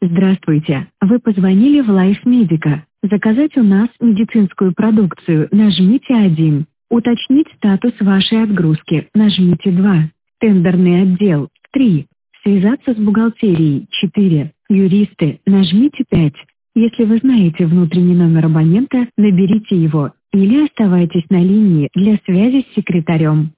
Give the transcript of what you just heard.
Здравствуйте, вы позвонили в Life Medica. Заказать у нас медицинскую продукцию, нажмите 1. Уточнить статус вашей отгрузки, нажмите 2. Тендерный отдел, 3. Связаться с бухгалтерией, 4. Юристы, нажмите 5. Если вы знаете внутренний номер абонента, наберите его или оставайтесь на линии для связи с секретарем.